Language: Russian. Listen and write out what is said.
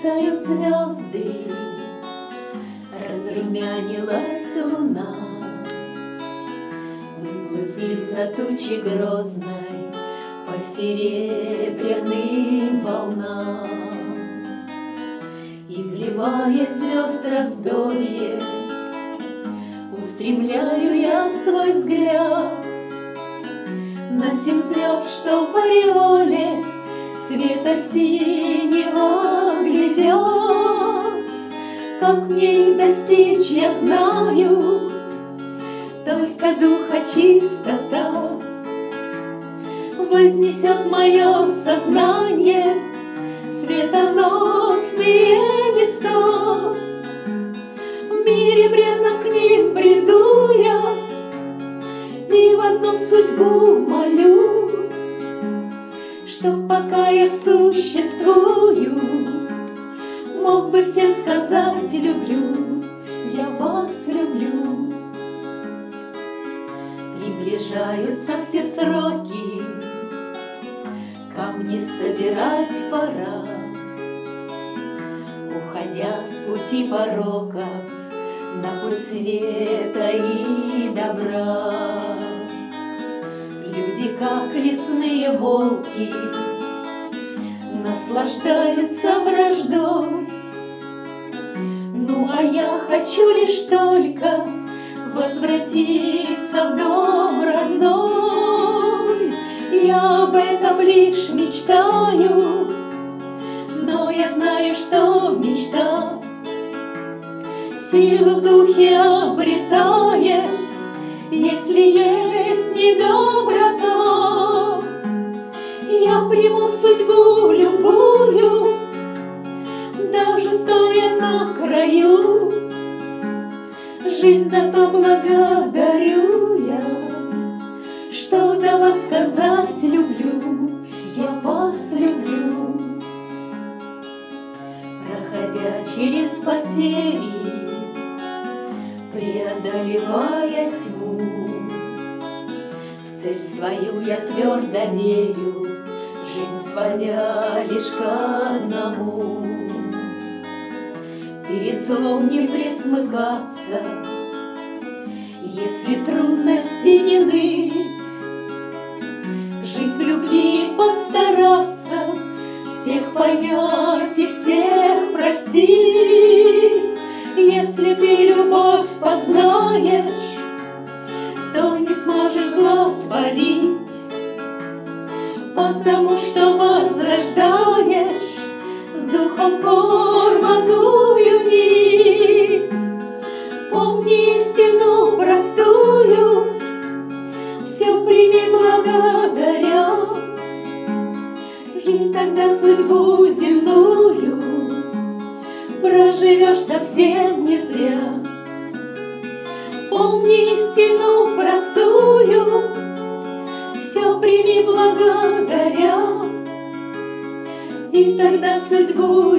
мерцают звезды, разрумянилась луна. Выплыв из-за тучи грозной по серебряным волнам, и, вливая звезд раздолье, устремляю я свой взгляд на 7 звезд, что в ореоле света синего глядят. Как мне их достичь, я знаю, только духа чистота вознесет мое сознание в светоносные места. В мире бредно к ним бреду я, и в одну судьбу молю, что пока я существую, мог бы всем сказать: люблю, я вас люблю. Приближаются все сроки, камни собирать пора, уходя с пути пороков на путь света и добра. Люди, как лесные волки, наслаждаются враждой. Ну, а я хочу лишь только возвратиться в дом родной. Я об этом лишь мечтаю, но я знаю, что мечта силу в духе обретает, если есть недоброта. Я приму судьбу любую, даже стоя на краю. Жизнь зато благодарю я, что дала сказать: люблю, я вас люблю. Проходя через потери, преодолевая тьму, в цель свою я твердо верю, жизнь сводя лишь к одному. Перед злом не пресмыкаться, если трудности не ныть, жить в любви постараться, всех понять и всех простить. Если ты любовь познаешь, то не сможешь зло творить, потому что возрождаешь с духом порванную нить. Помни истину простую, все прими благодаря, и тогда судьбу земную проживешь совсем не зря. Помни истину простую, все прими благодаря, и тогда судьбу